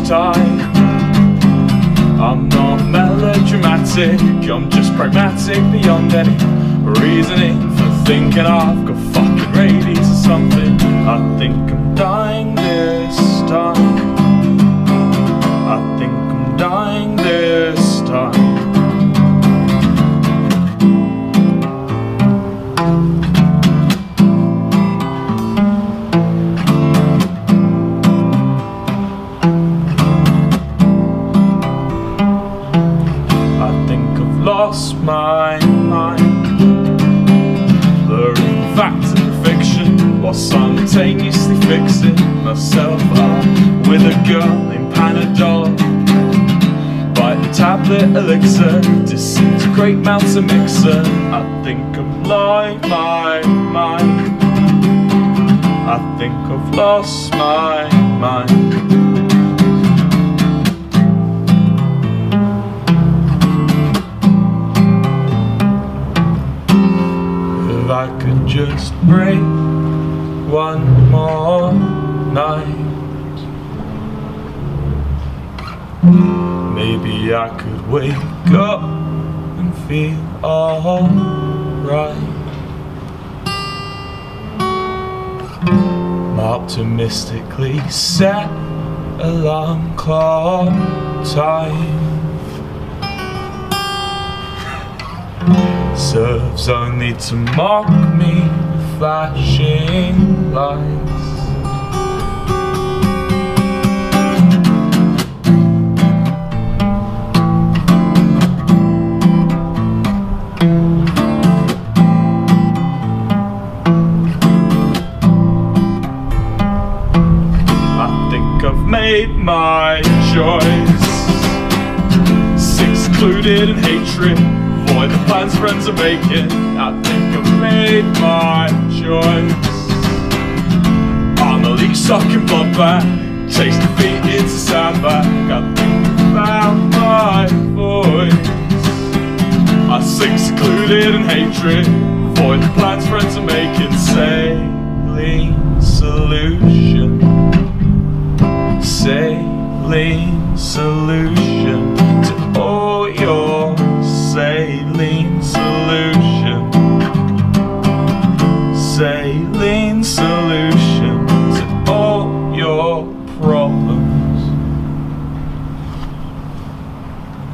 time. I'm not melodramatic, I'm just pragmatic beyond any reasoning for thinking I've got fucking rabies or something. I think I'm dying this time. I think I'm dying this time. Lost my mind, blurring fact and fiction while simultaneously fixing myself up with a girl named Panadol. Bite the tablet elixir, disintegrate mounts a mixer. I think I'm like my mind. I think I've lost my mind. If I could just break one more night, maybe I could wake up and feel alright. My optimistically set alarm clock time serves only to mock me with flashing lights. I think I've made my choice, secluded in hatred, avoid the plans friends are making. I think I've made my choice. I'm a leak-sucking blood bag, chase defeat into sandbag. I think I found my voice. I sing secluded in hatred, avoid the plans friends are making. Saline solution, saline solution.